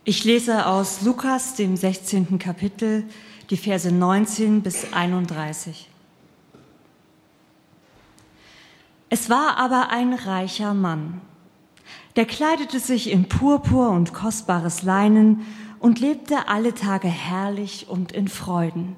Ich lese aus Lukas, dem 16. Kapitel, die Verse 19 bis 31. Es war aber ein reicher Mann, der kleidete sich in Purpur und kostbares Leinen und lebte alle Tage herrlich und in Freuden.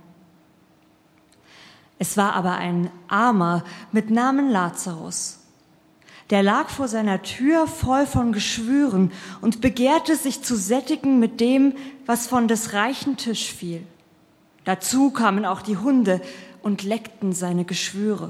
Es war aber ein Armer mit Namen Lazarus. Der lag vor seiner Tür voll von Geschwüren und begehrte, sich zu sättigen mit dem, was von des reichen Tisch fiel. Dazu kamen auch die Hunde und leckten seine Geschwüre.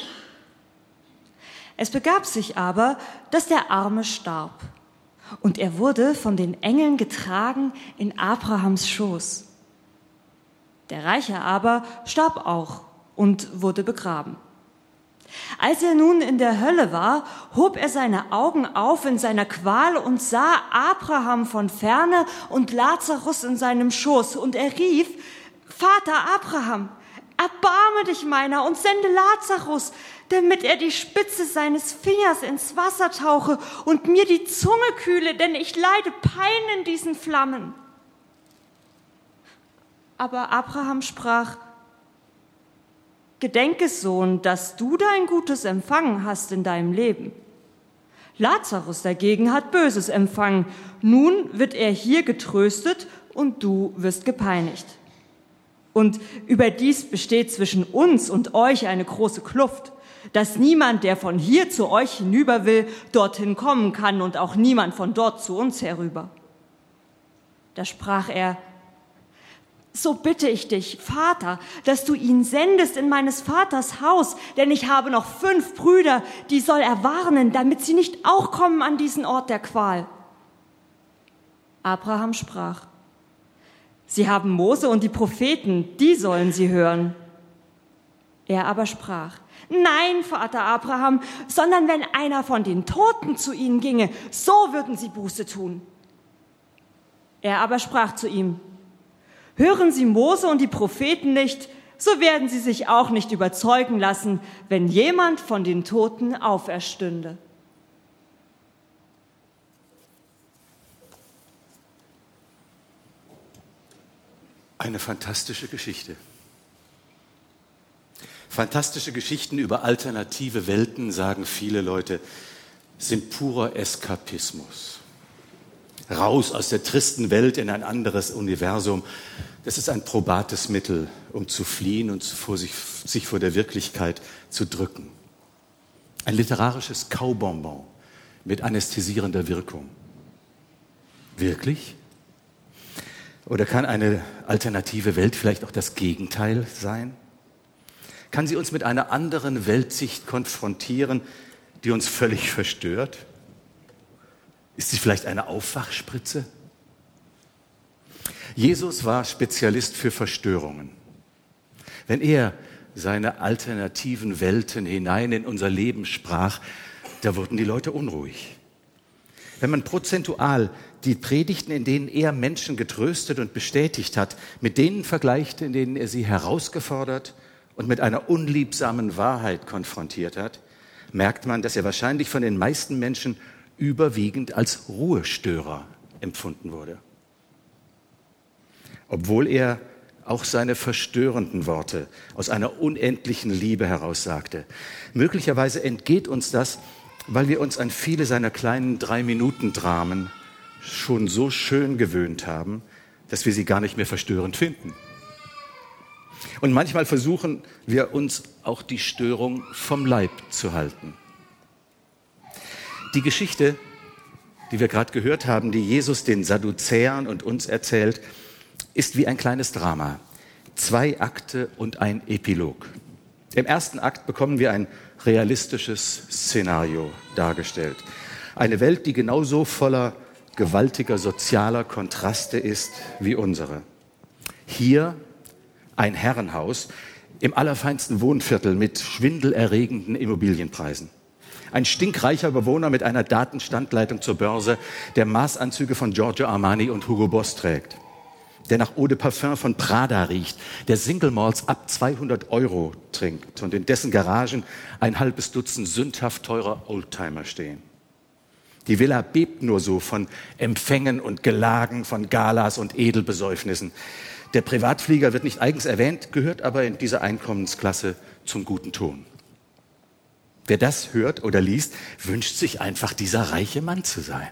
Es begab sich aber, dass der Arme starb, und er wurde von den Engeln getragen in Abrahams Schoß. Der Reiche aber starb auch und wurde begraben. Als er nun in der Hölle war, hob er seine Augen auf in seiner Qual und sah Abraham von ferne und Lazarus in seinem Schoß. Und er rief: Vater Abraham, erbarme dich meiner und sende Lazarus, damit er die Spitze seines Fingers ins Wasser tauche und mir die Zunge kühle, denn ich leide Pein in diesen Flammen. Aber Abraham sprach: Gedenke, Sohn, dass du dein Gutes empfangen hast in deinem Leben. Lazarus dagegen hat Böses empfangen. Nun wird er hier getröstet und du wirst gepeinigt. Und überdies besteht zwischen uns und euch eine große Kluft, dass niemand, der von hier zu euch hinüber will, dorthin kommen kann und auch niemand von dort zu uns herüber. Da sprach er: So bitte ich dich, Vater, dass du ihn sendest in meines Vaters Haus, denn ich habe noch 5 Brüder, die soll er warnen, damit sie nicht auch kommen an diesen Ort der Qual. Abraham sprach: Sie haben Mose und die Propheten, die sollen sie hören. Er aber sprach: Nein, Vater Abraham, sondern wenn einer von den Toten zu ihnen ginge, so würden sie Buße tun. Er aber sprach zu ihm: Hören Sie Mose und die Propheten nicht, so werden Sie sich auch nicht überzeugen lassen, wenn jemand von den Toten auferstünde. Eine fantastische Geschichte. Fantastische Geschichten über alternative Welten, sagen viele Leute, sind purer Eskapismus. Raus aus der tristen Welt in ein anderes Universum. Das ist ein probates Mittel, um zu fliehen und sich vor der Wirklichkeit zu drücken. Ein literarisches Kaubonbon mit anästhesierender Wirkung. Wirklich? Oder kann eine alternative Welt vielleicht auch das Gegenteil sein? Kann sie uns mit einer anderen Weltsicht konfrontieren, die uns völlig verstört? Ist sie vielleicht eine Aufwachspritze? Jesus war Spezialist für Verstörungen. Wenn er seine alternativen Welten hinein in unser Leben sprach, da wurden die Leute unruhig. Wenn man prozentual die Predigten, in denen er Menschen getröstet und bestätigt hat, mit denen vergleicht, in denen er sie herausgefordert und mit einer unliebsamen Wahrheit konfrontiert hat, merkt man, dass er wahrscheinlich von den meisten Menschen überwiegend als Ruhestörer empfunden wurde. Obwohl er auch seine verstörenden Worte aus einer unendlichen Liebe heraussagte. Möglicherweise entgeht uns das, weil wir uns an viele seiner kleinen 3-Minuten-Dramen schon so schön gewöhnt haben, dass wir sie gar nicht mehr verstörend finden. Und manchmal versuchen wir uns auch die Störung vom Leib zu halten. Die Geschichte, die wir gerade gehört haben, die Jesus den Sadduzäern und uns erzählt, ist wie ein kleines Drama. 2 Akte und ein Epilog. Im ersten Akt bekommen wir ein realistisches Szenario dargestellt. Eine Welt, die genauso voller gewaltiger sozialer Kontraste ist wie unsere. Hier ein Herrenhaus im allerfeinsten Wohnviertel mit schwindelerregenden Immobilienpreisen. Ein stinkreicher Bewohner mit einer Datenstandleitung zur Börse, der Maßanzüge von Giorgio Armani und Hugo Boss trägt. Der nach Eau de Parfum von Prada riecht, der Single Malts ab 200 € trinkt und in dessen Garagen ein halbes Dutzend sündhaft teurer Oldtimer stehen. Die Villa bebt nur so von Empfängen und Gelagen, von Galas und Edelbesäufnissen. Der Privatflieger wird nicht eigens erwähnt, gehört aber in dieser Einkommensklasse zum guten Ton. Wer das hört oder liest, wünscht sich einfach, dieser reiche Mann zu sein.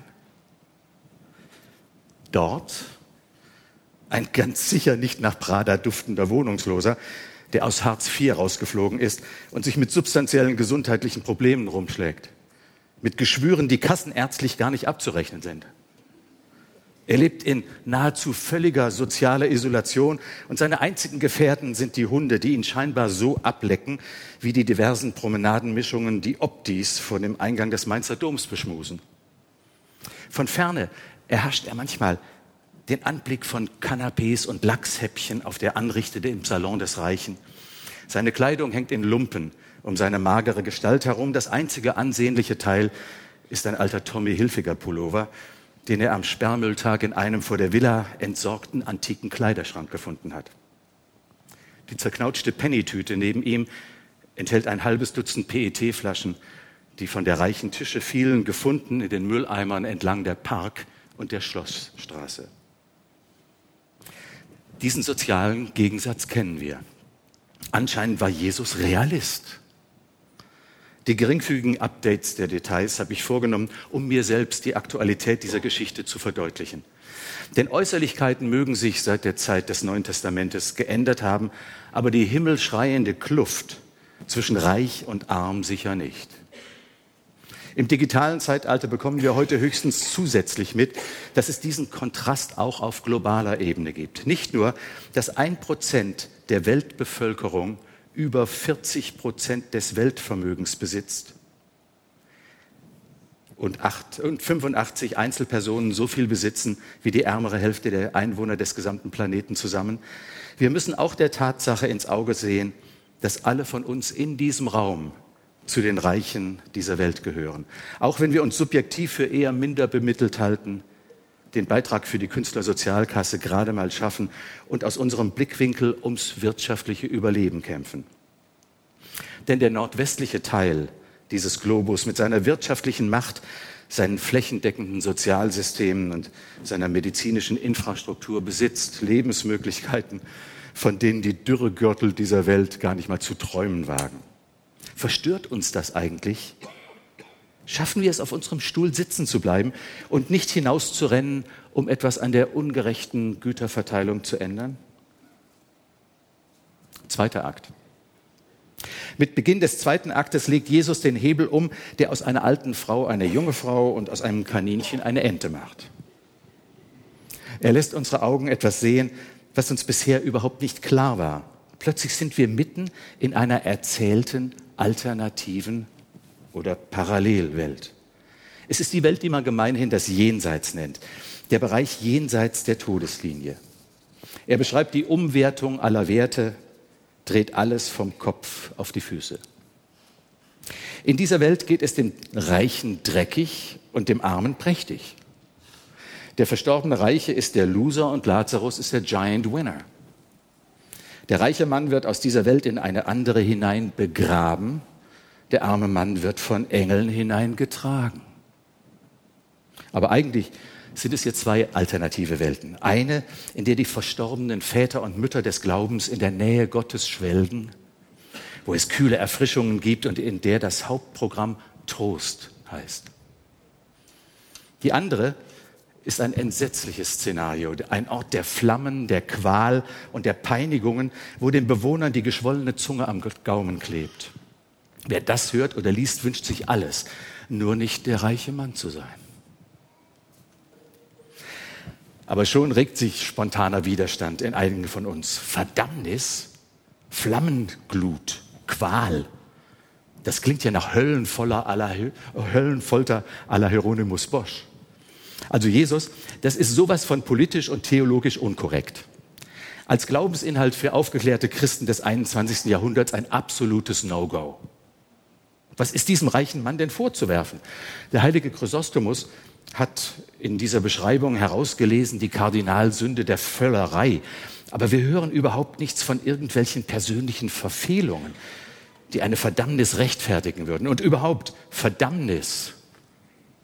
Dort ein ganz sicher nicht nach Prada duftender Wohnungsloser, der aus Hartz IV rausgeflogen ist und sich mit substanziellen gesundheitlichen Problemen rumschlägt. Mit Geschwüren, die kassenärztlich gar nicht abzurechnen sind. Er lebt in nahezu völliger sozialer Isolation und seine einzigen Gefährten sind die Hunde, die ihn scheinbar so ablecken, wie die diversen Promenadenmischungen, die Optis vor dem Eingang des Mainzer Doms beschmusen. Von Ferne erhascht er manchmal den Anblick von Kanapés und Lachshäppchen auf der Anrichte im Salon des Reichen. Seine Kleidung hängt in Lumpen um seine magere Gestalt herum. Das einzige ansehnliche Teil ist ein alter Tommy Hilfiger Pullover, den er am Sperrmülltag in einem vor der Villa entsorgten antiken Kleiderschrank gefunden hat. Die zerknautschte Pennytüte neben ihm enthält ein halbes Dutzend PET-Flaschen, die von der reichen Tische fielen, gefunden in den Mülleimern entlang der Park- und der Schlossstraße. Diesen sozialen Gegensatz kennen wir. Anscheinend war Jesus Realist. Die geringfügigen Updates der Details habe ich vorgenommen, um mir selbst die Aktualität dieser Geschichte zu verdeutlichen. Denn Äußerlichkeiten mögen sich seit der Zeit des Neuen Testamentes geändert haben, aber die himmelschreiende Kluft zwischen Reich und Arm sicher nicht. Im digitalen Zeitalter bekommen wir heute höchstens zusätzlich mit, dass es diesen Kontrast auch auf globaler Ebene gibt. Nicht nur, dass 1% der Weltbevölkerung über 40% des Weltvermögens besitzt und 85 Einzelpersonen so viel besitzen wie die ärmere Hälfte der Einwohner des gesamten Planeten zusammen. Wir müssen auch der Tatsache ins Auge sehen, dass alle von uns in diesem Raum zu den Reichen dieser Welt gehören. Auch wenn wir uns subjektiv für eher minder bemittelt halten, den Beitrag für die Künstlersozialkasse gerade mal schaffen und aus unserem Blickwinkel ums wirtschaftliche Überleben kämpfen. Denn der nordwestliche Teil dieses Globus mit seiner wirtschaftlichen Macht, seinen flächendeckenden Sozialsystemen und seiner medizinischen Infrastruktur besitzt Lebensmöglichkeiten, von denen die Dürregürtel dieser Welt gar nicht mal zu träumen wagen. Verstört uns das eigentlich? Schaffen wir es, auf unserem Stuhl sitzen zu bleiben und nicht hinauszurennen, um etwas an der ungerechten Güterverteilung zu ändern? Zweiter Akt. Mit Beginn des zweiten Aktes legt Jesus den Hebel um, der aus einer alten Frau eine junge Frau und aus einem Kaninchen eine Ente macht. Er lässt unsere Augen etwas sehen, was uns bisher überhaupt nicht klar war. Plötzlich sind wir mitten in einer erzählten, alternativen oder Parallelwelt. Es ist die Welt, die man gemeinhin das Jenseits nennt, der Bereich jenseits der Todeslinie. Er beschreibt die Umwertung aller Werte, dreht alles vom Kopf auf die Füße. In dieser Welt geht es dem Reichen dreckig und dem Armen prächtig. Der verstorbene Reiche ist der Loser und Lazarus ist der Giant Winner. Der reiche Mann wird aus dieser Welt in eine andere hinein begraben. Der arme Mann wird von Engeln hineingetragen. Aber eigentlich sind es hier zwei alternative Welten. Eine, in der die verstorbenen Väter und Mütter des Glaubens in der Nähe Gottes schwelgen, wo es kühle Erfrischungen gibt und in der das Hauptprogramm Trost heißt. Die andere ist ein entsetzliches Szenario, ein Ort der Flammen, der Qual und der Peinigungen, wo den Bewohnern die geschwollene Zunge am Gaumen klebt. Wer das hört oder liest, wünscht sich alles, nur nicht der reiche Mann zu sein. Aber schon regt sich spontaner Widerstand in einigen von uns. Verdammnis, Flammenglut, Qual. Das klingt ja nach Höllenfolter à la Hieronymus Bosch. Also Jesus, das ist sowas von politisch und theologisch unkorrekt. Als Glaubensinhalt für aufgeklärte Christen des 21. Jahrhunderts ein absolutes No-Go. Was ist diesem reichen Mann denn vorzuwerfen? Der heilige Chrysostomus hat in dieser Beschreibung herausgelesen die Kardinalsünde der Völlerei. Aber wir hören überhaupt nichts von irgendwelchen persönlichen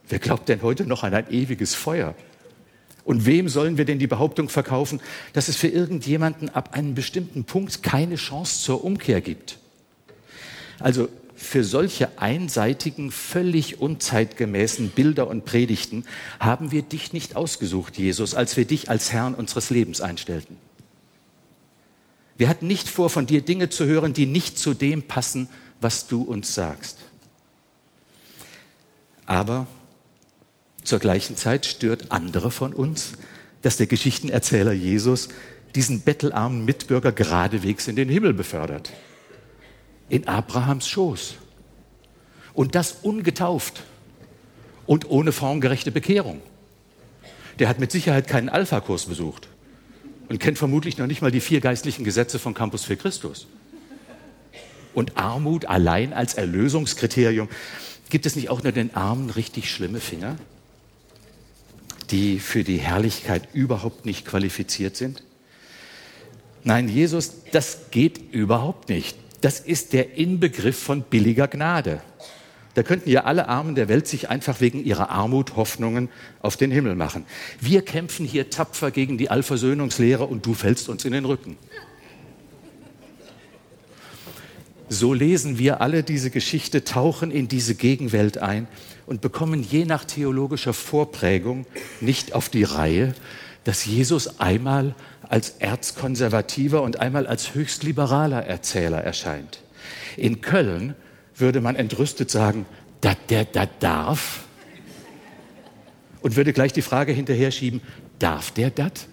Wer glaubt denn heute noch an ein ewiges Feuer? Und wem sollen wir denn die Behauptung verkaufen, dass es für irgendjemanden ab einem bestimmten Punkt keine Chance zur Umkehr gibt? Also für solche einseitigen, völlig unzeitgemäßen Bilder und Predigten haben wir dich nicht ausgesucht, Jesus, als wir dich als Herrn unseres Lebens einstellten. Wir hatten nicht vor, von dir Dinge zu hören, die nicht zu dem passen, was du uns sagst. Aber zur gleichen Zeit stört andere von uns, dass der Geschichtenerzähler Jesus diesen bettelarmen Mitbürger geradewegs in den Himmel befördert. In Abrahams Schoß. Und das ungetauft und ohne formgerechte Bekehrung. Der hat mit Sicherheit keinen Alpha-Kurs besucht und kennt vermutlich noch nicht mal die 4 geistlichen Gesetze von Campus für Christus. Und Armut allein als Erlösungskriterium. Gibt es nicht auch nur den Armen richtig schlimme Finger, die für die Herrlichkeit überhaupt nicht qualifiziert sind? Nein, Jesus, das geht überhaupt nicht. Das ist der Inbegriff von billiger Gnade. Da könnten ja alle Armen der Welt sich einfach wegen ihrer Armut Hoffnungen auf den Himmel machen. Wir kämpfen hier tapfer gegen die Allversöhnungslehre und du fällst uns in den Rücken. So lesen wir alle diese Geschichte, tauchen in diese Gegenwelt ein und bekommen je nach theologischer Vorprägung nicht auf die Reihe, dass Jesus einmal als erzkonservativer und einmal als höchst liberaler Erzähler erscheint. In Köln würde man entrüstet sagen, der darf? Und würde gleich die Frage hinterher schieben, darf der das?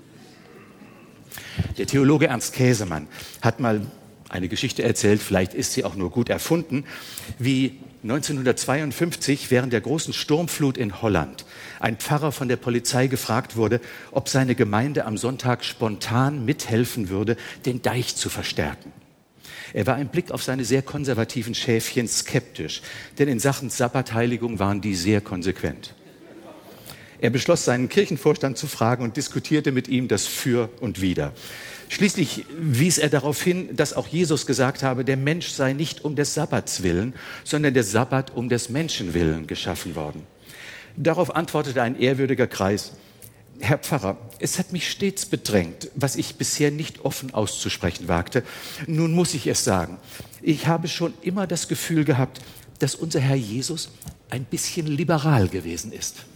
Der Theologe Ernst Käsemann hat mal eine Geschichte erzählt, vielleicht ist sie auch nur gut erfunden, wie 1952 während der großen Sturmflut in Holland ein Pfarrer von der Polizei gefragt wurde, ob seine Gemeinde am Sonntag spontan mithelfen würde, den Deich zu verstärken. Er war im Blick auf seine sehr konservativen Schäfchen skeptisch, denn in Sachen Sabbatheiligung waren die sehr konsequent. Er beschloss, seinen Kirchenvorstand zu fragen und diskutierte mit ihm das Für und Wider. Schließlich wies er darauf hin, dass auch Jesus gesagt habe, der Mensch sei nicht um des Sabbats willen, sondern der Sabbat um des Menschen willen geschaffen worden. Darauf antwortete ein ehrwürdiger Kreis, Herr Pfarrer, es hat mich stets bedrängt, was ich bisher nicht offen auszusprechen wagte. Nun muss ich es sagen. Ich habe schon immer das Gefühl gehabt, dass unser Herr Jesus ein bisschen liberal gewesen ist.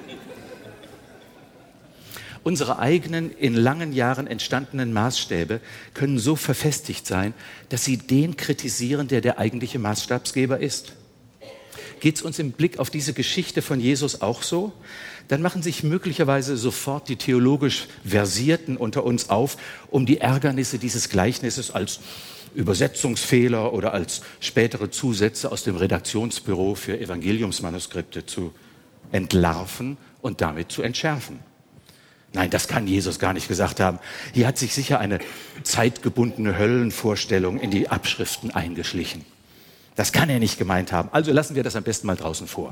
Unsere eigenen, in langen Jahren entstandenen Maßstäbe können so verfestigt sein, dass sie den kritisieren, der der eigentliche Maßstabsgeber ist. Geht es uns im Blick auf diese Geschichte von Jesus auch so? Dann machen sich möglicherweise sofort die theologisch Versierten unter uns auf, um die Ärgernisse dieses Gleichnisses als Übersetzungsfehler oder als spätere Zusätze aus dem Redaktionsbüro für Evangeliumsmanuskripte zu entlarven und damit zu entschärfen. Nein, das kann Jesus gar nicht gesagt haben. Hier hat sich sicher eine zeitgebundene Höllenvorstellung in die Abschriften eingeschlichen. Das kann er nicht gemeint haben. Also lassen wir das am besten mal draußen vor.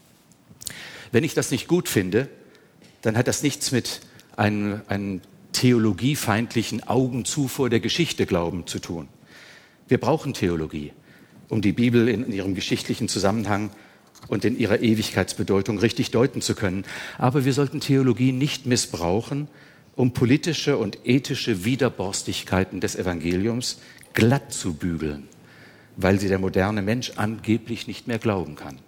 Wenn ich das nicht gut finde, dann hat das nichts mit einem theologiefeindlichen Augen zu vor der Geschichte Glauben zu tun. Wir brauchen Theologie, um die Bibel in ihrem geschichtlichen Zusammenhang und in ihrer Ewigkeitsbedeutung richtig deuten zu können. Aber wir sollten Theologie nicht missbrauchen, um politische und ethische Widerborstigkeiten des Evangeliums glatt zu bügeln, weil sie der moderne Mensch angeblich nicht mehr glauben kann.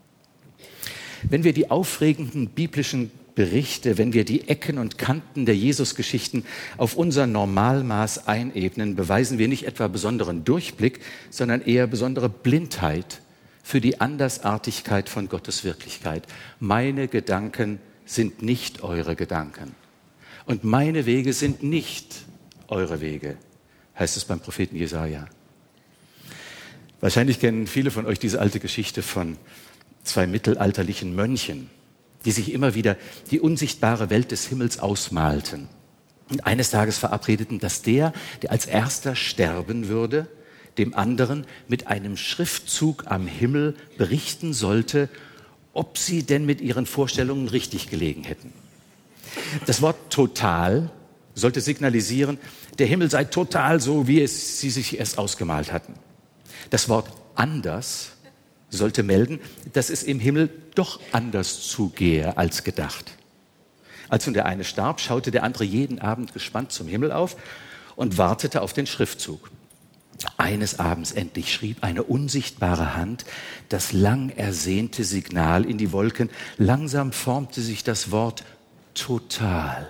Wenn wir die aufregenden biblischen Berichte, wenn wir die Ecken und Kanten der Jesusgeschichten auf unser Normalmaß einebnen, beweisen wir nicht etwa besonderen Durchblick, sondern eher besondere Blindheit für die Andersartigkeit von Gottes Wirklichkeit. Meine Gedanken sind nicht eure Gedanken und meine Wege sind nicht eure Wege, heißt es beim Propheten Jesaja. Wahrscheinlich kennen viele von euch diese alte Geschichte von 2 mittelalterlichen Mönchen, die sich immer wieder die unsichtbare Welt des Himmels ausmalten und eines Tages verabredeten, dass der als erster sterben würde, dem anderen mit einem Schriftzug am Himmel berichten sollte, ob sie denn mit ihren Vorstellungen richtig gelegen hätten. Das Wort total sollte signalisieren, der Himmel sei total so, wie sie sich erst ausgemalt hatten. Das Wort anders sollte melden, dass es im Himmel doch anders zugehe als gedacht. Als nun der eine starb, schaute der andere jeden Abend gespannt zum Himmel auf und wartete auf den Schriftzug. Eines Abends endlich schrieb eine unsichtbare Hand das lang ersehnte Signal in die Wolken. Langsam formte sich das Wort total.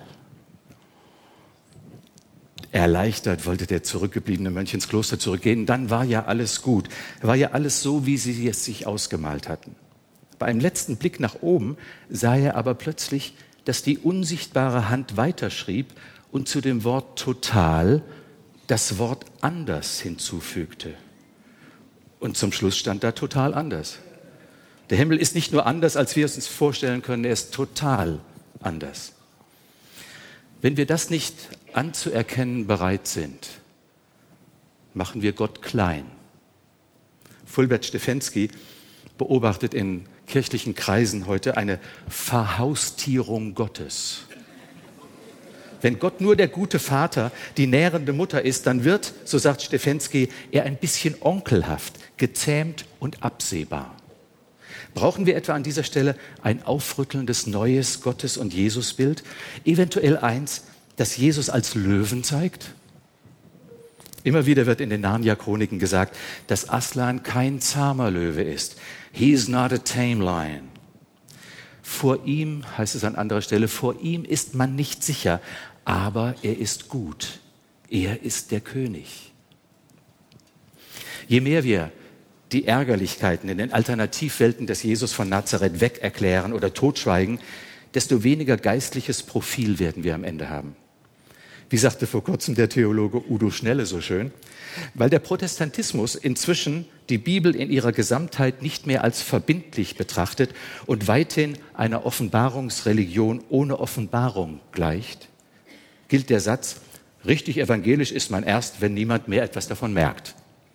Erleichtert wollte der zurückgebliebene Mönch ins Kloster zurückgehen. Dann war ja alles gut. War ja alles so, wie sie es sich ausgemalt hatten. Bei einem letzten Blick nach oben sah er aber plötzlich, dass die unsichtbare Hand weiterschrieb und zu dem Wort total das Wort anders hinzufügte. Und zum Schluss stand da total anders. Der Himmel ist nicht nur anders, als wir es uns vorstellen können, er ist total anders. Wenn wir das nicht anzuerkennen bereit sind, machen wir Gott klein. Fulbert Stefensky beobachtet in kirchlichen Kreisen heute eine Verhaustierung Gottes. Wenn Gott nur der gute Vater, die nährende Mutter ist, dann wird, so sagt Stefensky, er ein bisschen onkelhaft, gezähmt und absehbar. Brauchen wir etwa an dieser Stelle ein aufrüttelndes neues Gottes- und Jesusbild? Eventuell eins, das Jesus als Löwen zeigt? Immer wieder wird in den Narnia-Chroniken gesagt, dass Aslan kein zahmer Löwe ist. He's not a tame lion. Vor ihm, heißt es an anderer Stelle, vor ihm ist man nicht sicher, aber er ist gut. Er ist der König. Je mehr wir die Ärgerlichkeiten in den Alternativwelten des Jesus von Nazareth wegerklären oder totschweigen, desto weniger geistliches Profil werden wir am Ende haben. Wie sagte vor kurzem der Theologe Udo Schnelle so schön, weil der Protestantismus inzwischen die Bibel in ihrer Gesamtheit nicht mehr als verbindlich betrachtet und weithin einer Offenbarungsreligion ohne Offenbarung gleicht, gilt der Satz, richtig evangelisch ist man erst, wenn niemand mehr etwas davon merkt.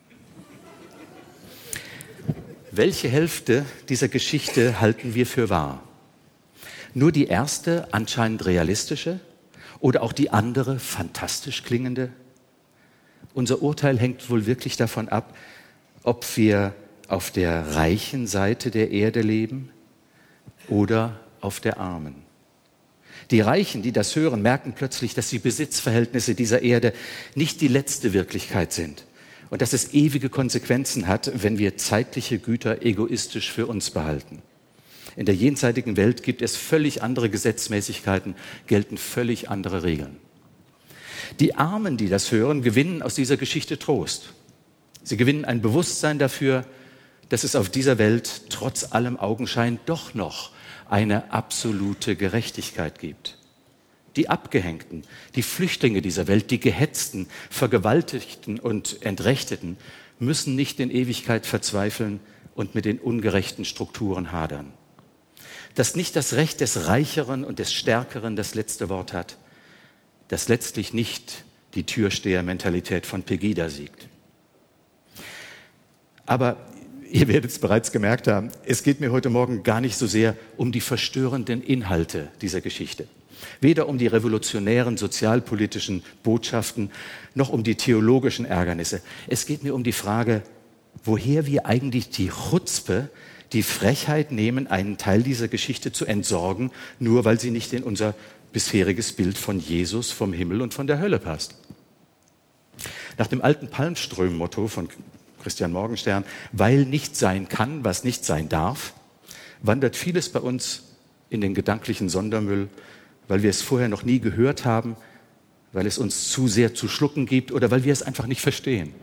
Welche Hälfte dieser Geschichte halten wir für wahr? Nur die erste, anscheinend realistische, oder auch die andere, fantastisch klingende? Unser Urteil hängt wohl wirklich davon ab, ob wir auf der reichen Seite der Erde leben oder auf der armen. Die Reichen, die das hören, merken plötzlich, dass die Besitzverhältnisse dieser Erde nicht die letzte Wirklichkeit sind und dass es ewige Konsequenzen hat, wenn wir zeitliche Güter egoistisch für uns behalten. In der jenseitigen Welt gibt es völlig andere Gesetzmäßigkeiten, gelten völlig andere Regeln. Die Armen, die das hören, gewinnen aus dieser Geschichte Trost. Sie gewinnen ein Bewusstsein dafür, dass es auf dieser Welt trotz allem Augenschein doch noch eine absolute Gerechtigkeit gibt. Die Abgehängten, die Flüchtlinge dieser Welt, die Gehetzten, Vergewaltigten und Entrechteten müssen nicht in Ewigkeit verzweifeln und mit den ungerechten Strukturen hadern. Dass nicht das Recht des Reicheren und des Stärkeren das letzte Wort hat, dass letztlich nicht die Türsteher-Mentalität von Pegida siegt. Aber ihr werdet es bereits gemerkt haben, es geht mir heute Morgen gar nicht so sehr um die verstörenden Inhalte dieser Geschichte. Weder um die revolutionären sozialpolitischen Botschaften, noch um die theologischen Ärgernisse. Es geht mir um die Frage, woher wir eigentlich die Chutzpe, die Frechheit nehmen, einen Teil dieser Geschichte zu entsorgen, nur weil sie nicht in unser bisheriges Bild von Jesus, vom Himmel und von der Hölle passt. Nach dem alten Palmström-Motto von Christian Morgenstern, weil nicht sein kann, was nicht sein darf, wandert vieles bei uns in den gedanklichen Sondermüll, weil wir es vorher noch nie gehört haben, weil es uns zu sehr zu schlucken gibt oder weil wir es einfach nicht verstehen.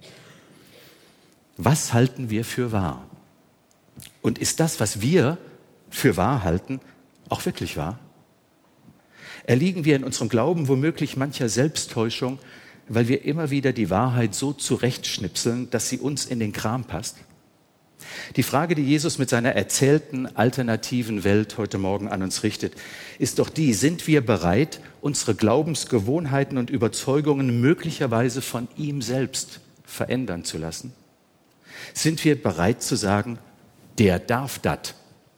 Was halten wir für wahr? Und ist das, was wir für wahr halten, auch wirklich wahr? Erliegen wir in unserem Glauben womöglich mancher Selbsttäuschung, weil wir immer wieder die Wahrheit so zurechtschnipseln, dass sie uns in den Kram passt? Die Frage, die Jesus mit seiner erzählten alternativen Welt heute Morgen an uns richtet, ist doch die: Sind wir bereit, unsere Glaubensgewohnheiten und Überzeugungen möglicherweise von ihm selbst verändern zu lassen? Sind wir bereit zu sagen, der darf das?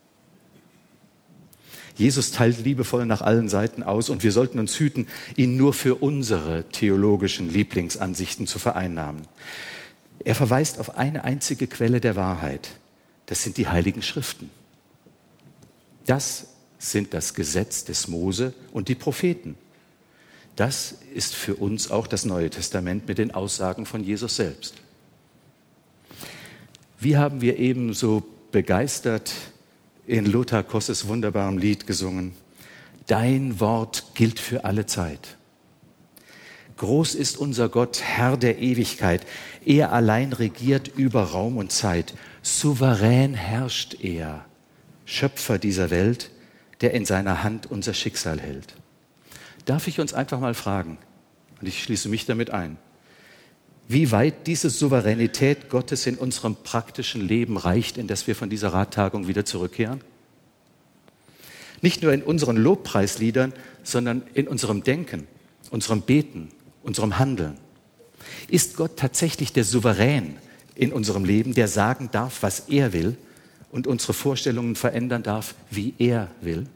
Jesus teilt liebevoll nach allen Seiten aus und wir sollten uns hüten, ihn nur für unsere theologischen Lieblingsansichten zu vereinnahmen. Er verweist auf eine einzige Quelle der Wahrheit, Das sind die Heiligen Schriften. Das sind das Gesetz des Mose und die Propheten. Das ist für uns auch das Neue Testament mit den Aussagen von Jesus selbst. Wie haben wir eben so begeistert in Lothar Kosses wunderbarem Lied gesungen? Dein Wort gilt für alle Zeit. Groß ist unser Gott, Herr der Ewigkeit. Er allein regiert über Raum und Zeit. Souverän herrscht er, Schöpfer dieser Welt, der in seiner Hand unser Schicksal hält. Darf ich uns einfach mal fragen, und ich schließe mich damit ein, wie weit diese Souveränität Gottes in unserem praktischen Leben reicht, in das wir von dieser Rattagung wieder zurückkehren? Nicht nur in unseren Lobpreisliedern, sondern in unserem Denken, unserem Beten, unserem Handeln. Ist Gott tatsächlich der Souverän in unserem Leben, der sagen darf, was er will und unsere Vorstellungen verändern darf, wie er will?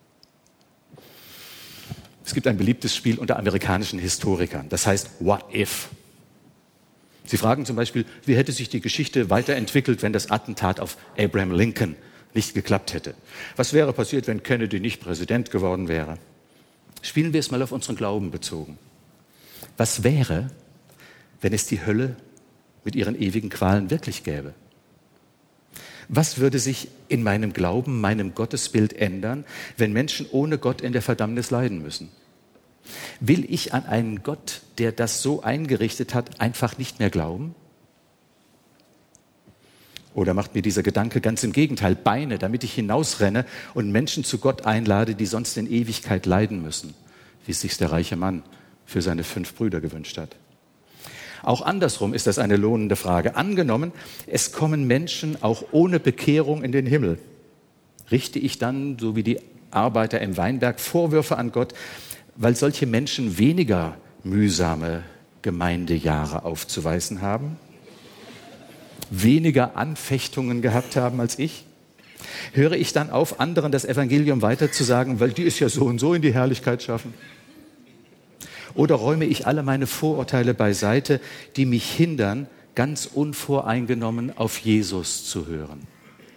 Es gibt ein beliebtes Spiel unter amerikanischen Historikern, das heißt What if? Sie fragen zum Beispiel, wie hätte sich die Geschichte weiterentwickelt, wenn das Attentat auf Abraham Lincoln nicht geklappt hätte? Was wäre passiert, wenn Kennedy nicht Präsident geworden wäre? Spielen wir es mal auf unseren Glauben bezogen. Was wäre, wenn es die Hölle mit ihren ewigen Qualen wirklich gäbe? Was würde sich in meinem Glauben, meinem Gottesbild ändern, wenn Menschen ohne Gott in der Verdammnis leiden müssen? Will ich an einen Gott, der das so eingerichtet hat, einfach nicht mehr glauben? Oder macht mir dieser Gedanke ganz im Gegenteil Beine, damit ich hinausrenne und Menschen zu Gott einlade, die sonst in Ewigkeit leiden müssen, wie es sich der reiche Mann für seine 5 Brüder gewünscht hat? Auch andersrum ist das eine lohnende Frage. Angenommen, es kommen Menschen auch ohne Bekehrung in den Himmel. Richte ich dann, so wie die Arbeiter im Weinberg, Vorwürfe an Gott, weil solche Menschen weniger mühsame Gemeindejahre aufzuweisen haben? Weniger Anfechtungen gehabt haben als ich? Höre ich dann auf, anderen das Evangelium weiterzusagen, weil die es ja so und so in die Herrlichkeit schaffen? Oder räume ich alle meine Vorurteile beiseite, die mich hindern, ganz unvoreingenommen auf Jesus zu hören?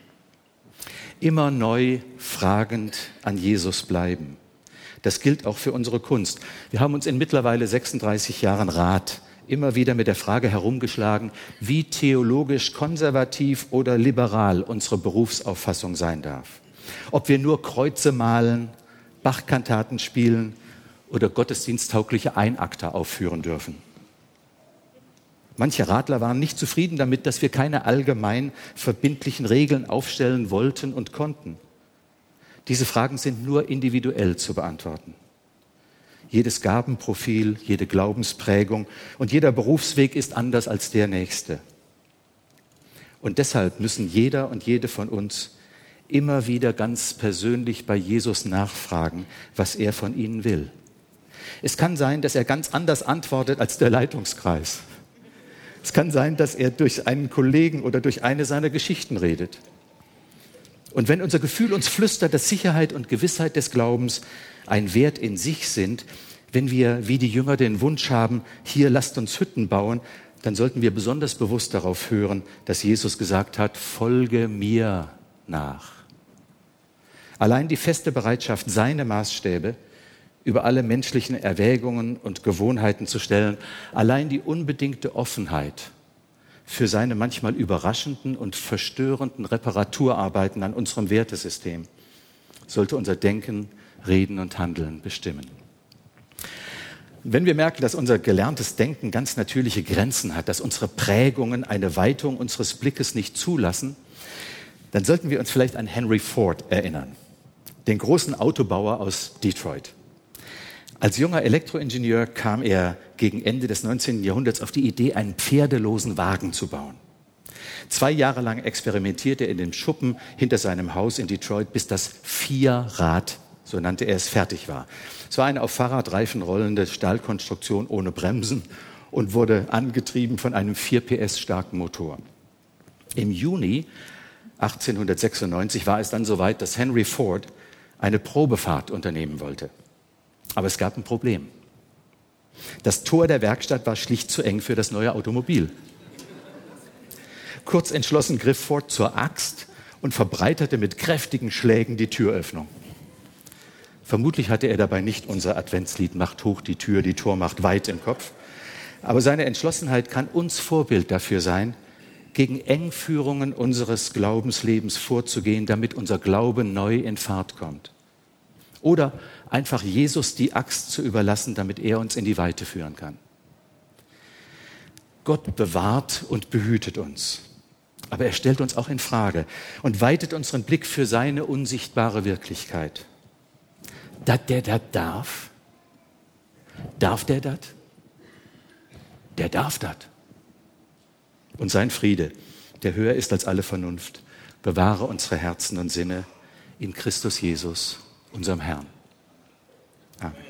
Immer neu fragend an Jesus bleiben. Das gilt auch für unsere Kunst. Wir haben uns in mittlerweile 36 Jahren Rat immer wieder mit der Frage herumgeschlagen, wie theologisch konservativ oder liberal unsere Berufsauffassung sein darf. Ob wir nur Kreuze malen, Bachkantaten spielen oder gottesdiensttaugliche Einakter aufführen dürfen. Manche Radler waren nicht zufrieden damit, dass wir keine allgemein verbindlichen Regeln aufstellen wollten und konnten. Diese Fragen sind nur individuell zu beantworten. Jedes Gabenprofil, jede Glaubensprägung und jeder Berufsweg ist anders als der nächste. Und deshalb müssen jeder und jede von uns immer wieder ganz persönlich bei Jesus nachfragen, was er von ihnen will. Es kann sein, dass er ganz anders antwortet als der Leitungskreis. Es kann sein, dass er durch einen Kollegen oder durch eine seiner Geschichten redet. Und wenn unser Gefühl uns flüstert, dass Sicherheit und Gewissheit des Glaubens ein Wert in sich sind, wenn wir wie die Jünger den Wunsch haben, hier lasst uns Hütten bauen, dann sollten wir besonders bewusst darauf hören, dass Jesus gesagt hat, folge mir nach. Allein die feste Bereitschaft, seine Maßstäbe über alle menschlichen Erwägungen und Gewohnheiten zu stellen, allein die unbedingte Offenheit für seine manchmal überraschenden und verstörenden Reparaturarbeiten an unserem Wertesystem sollte unser Denken, Reden und Handeln bestimmen. Wenn wir merken, dass unser gelerntes Denken ganz natürliche Grenzen hat, dass unsere Prägungen eine Weitung unseres Blickes nicht zulassen, dann sollten wir uns vielleicht an Henry Ford erinnern, den großen Autobauer aus Detroit. Als junger Elektroingenieur kam er gegen Ende des 19. Jahrhunderts auf die Idee, einen pferdelosen Wagen zu bauen. 2 Jahre lang experimentierte er in dem Schuppen hinter seinem Haus in Detroit, bis das Vierrad, so nannte er es, fertig war. Es war eine auf Fahrradreifen rollende Stahlkonstruktion ohne Bremsen und wurde angetrieben von einem 4 PS starken Motor. Im Juni 1896 war es dann soweit, dass Henry Ford eine Probefahrt unternehmen wollte. Aber es gab ein Problem. Das Tor der Werkstatt war schlicht zu eng für das neue Automobil. Kurz entschlossen griff Ford zur Axt und verbreiterte mit kräftigen Schlägen die Türöffnung. Vermutlich hatte er dabei nicht unser Adventslied "Macht hoch die Tür, die Tor macht weit" im Kopf. Aber seine Entschlossenheit kann uns Vorbild dafür sein, gegen Engführungen unseres Glaubenslebens vorzugehen, damit unser Glaube neu in Fahrt kommt. Oder einfach Jesus die Axt zu überlassen, damit er uns in die Weite führen kann. Gott bewahrt und behütet uns, aber er stellt uns auch in Frage und weitet unseren Blick für seine unsichtbare Wirklichkeit. Der das darf? Darf der das? Der darf das. Und sein Friede, der höher ist als alle Vernunft, bewahre unsere Herzen und Sinne in Christus Jesus, unserem Herrn. Amen.